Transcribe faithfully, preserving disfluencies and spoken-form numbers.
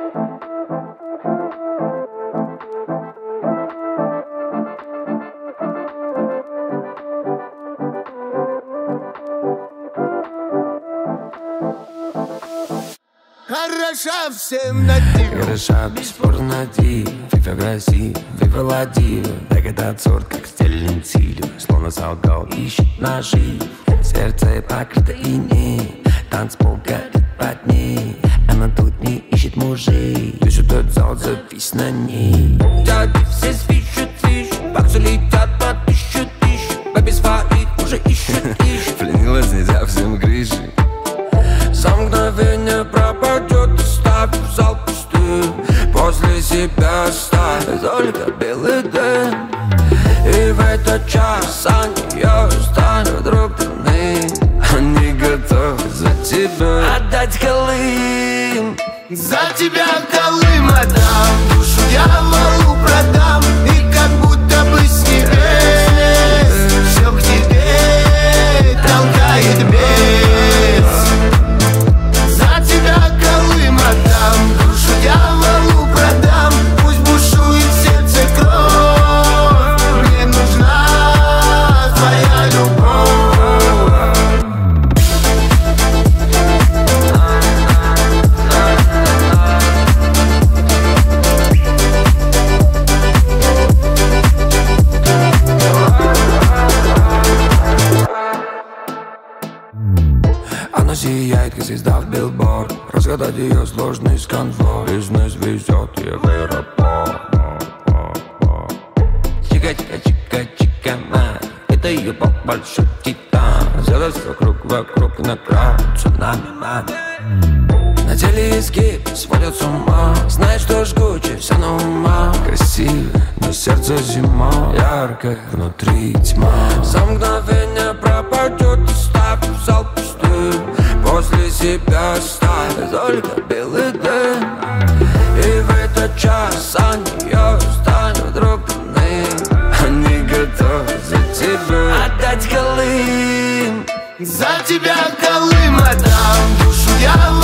Хороша всем на диво. Хороша, бесспорно на диво. Фифа красив, фифа ладива. Так этот сорт, как стиль лентилю. Словно солгал, ищет нажив. Сердце покрыто инеем. Танцпол горит под ней. Она тут не ищет мужей. Весь этот зал завис на ней. Дяди все свищут, свищут. Баксы летят по тысячу тысяч. Бэби своих уже ищут, ищут. Пленилась нельзя всем крышей. За мгновение пропадет, оставив зал пустым. После себя оставит только белый дым. И в этот час они ее станут друг другим. Они готовы за тебя отдать Колым. За тебя Колым отдам, душу дьяволу продам. И как будто бы с небес все к тебе толкает бес. За тебя Колым отдам, душу дьяволу продам. Пусть бушует в сердце кровь, мне нужна твоя любовь. Она сияет, как звезда в билборд. Разгадать ее сложный сканфор. Бизнес везет ее в аэропорт. Чика-чика-чика-чика-ма. Это ее поп большой титан. Взялась вокруг, вокруг на край. Цунами, мама. На теле изгиб сводят с ума. Знаешь, что жгуче, вся на ума. красиво, но сердце зима. Яркая, внутри тьма. За мгновение пропадет, оставив зал пустым. После себя оставит только белый дым. И в этот час они ее станут друг другим. они готовы за тебя отдать Колым. За тебя Колым отдам, душу я